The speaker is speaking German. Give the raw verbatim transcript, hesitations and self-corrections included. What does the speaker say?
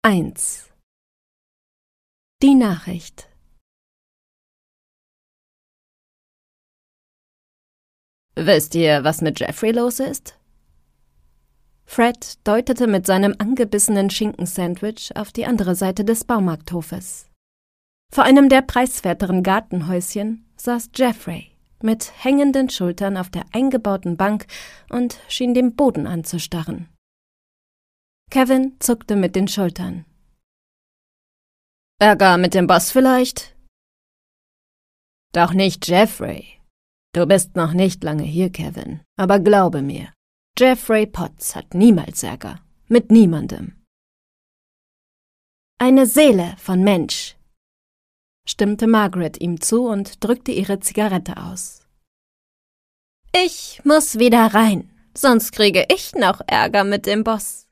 eins. Die Nachricht. »Wisst ihr, was mit Jeffrey los ist?« Fred deutete mit seinem angebissenen Schinkensandwich auf die andere Seite des Baumarkthofes. Vor einem der preiswerteren Gartenhäuschen saß Jeffrey mit hängenden Schultern auf der eingebauten Bank und schien dem Boden anzustarren. Kevin zuckte mit den Schultern. »Ärger mit dem Boss vielleicht?« »Doch nicht Jeffrey. Du bist noch nicht lange hier, Kevin, aber glaube mir, Jeffrey Potts hat niemals Ärger. Mit niemandem.« »Eine Seele von Mensch«, stimmte Margaret ihm zu und drückte ihre Zigarette aus. »Ich muss wieder rein, sonst kriege ich noch Ärger mit dem Boss.«